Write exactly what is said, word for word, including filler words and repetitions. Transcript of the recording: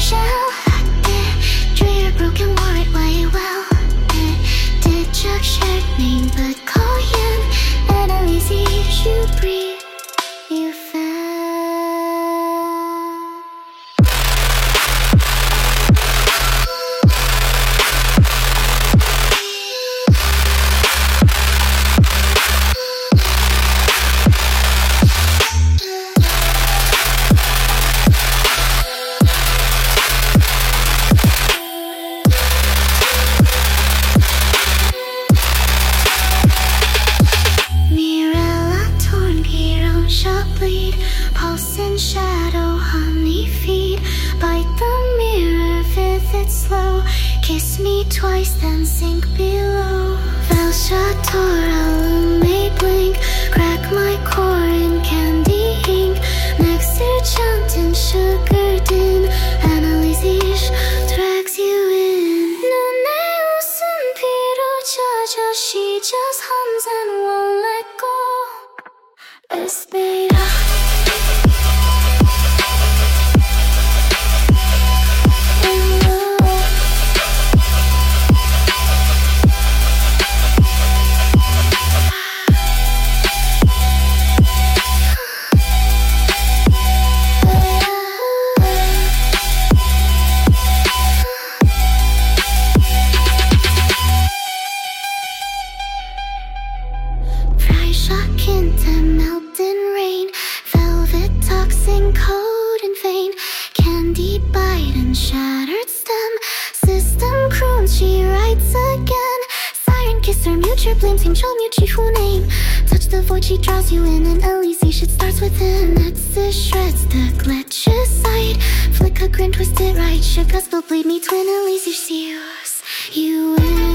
shell. Drew your broken word way well. Did Chuck shared name but call Yen. And at least you breathe, you fell. Bleed, pulse and shadow, honey feed. Bite the mirror, vivid slow. Kiss me twice, then sink below. Velshator, illuminate blink. Crack my core in candy ink. Next to Chantin, sugar din. Annalise drags you in. 눈에 웃음 피로쳐져. She just hums and won't let go. Espera. Shock into melt in rain. Velvet toxin coat and vein. Candy bite and shattered stem. System croons, she writes again. Siren kiss her, mute your blame. Sing show mute who name. Touch the void, she draws you in. And Elise shit starts within. Nexus shreds the glitches side. Flick a grin, twist it right. Sugar spill, bleed me twin. Elise seals you in.